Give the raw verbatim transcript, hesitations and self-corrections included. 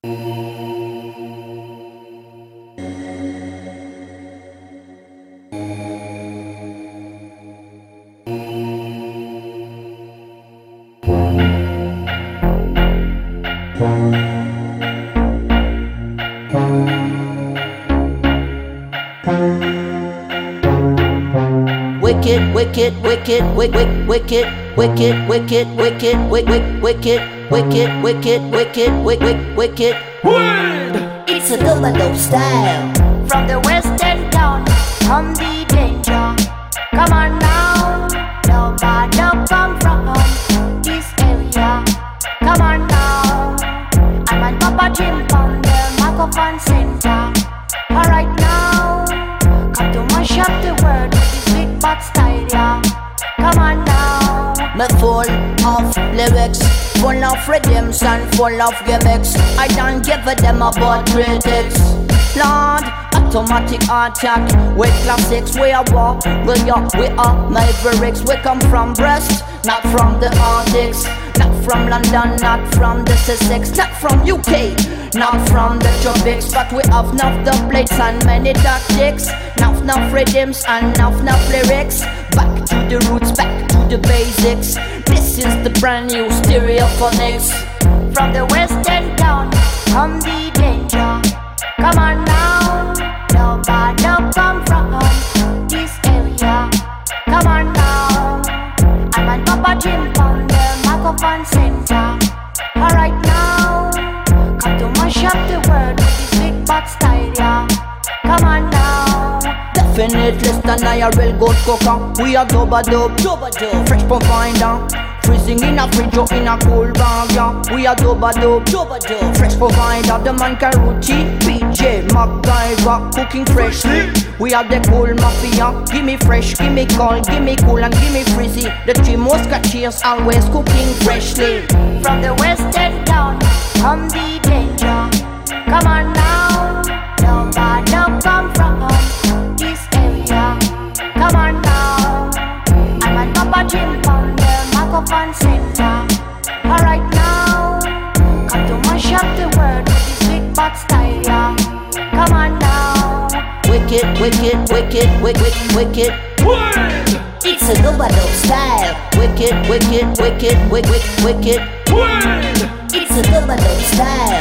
Wicked, wicked, wicked, wicked, wicked, wicked, wicked, wicked, wicked, wicked, wicked, wicked, wicked, wicked, wicked. Word! It's a double style. From the western town, come the danger. Come on now, nobody come from this area. Come on now, I'm on Papa Jim from the microphone center. Alright now, come to mash up the world with this big bad style, yeah. Come on now. Me full of lyrics, full of rhythms and full of gimmicks. I don't give a damn about critics. Lord, automatic attack with classics. We are war, we are, we are mavericks. We come from Brest, not from the Arctics. Not from London, not from the Sussex. Not from U K, not from the tropics. But we have enough dubplates and many tactics. Enough, enough rhythms and enough, enough lyrics. Back to the roots, back to the basics. This is the brand new Stereophonics. From the western town, come the danger. Come on now, nobody come from this area. Come on now, I'm on Papa Jim from the microphone center. Alright now, come to mash up the world with this big bad style, yeah. Come on now. Definite less than I a real good cooker. We are dub a dub, dub a dub, fresh provider. Freezing in a fridge or in a cool bag, yeah. We are dub a dub, dub a dub, fresh provider. The man Carucci, P J, MacGyver, cooking freshly. We are the cool mafia. Give me fresh, give me cold, give me cool and give me frizzy. The three musketeers always cooking freshly. From the western town, come the danger. Come on now, nobody come from this area. Come on now, I'm on Papa Jim from the microphone center. Alright now, come to mash up the world with this big bad style, yeah. Come on now. Wicked, wicked, wicked, wicked, wicked. Word! It's a double style. Wicked, wicked, wicked, wicked, wicked. Word! It's a double style.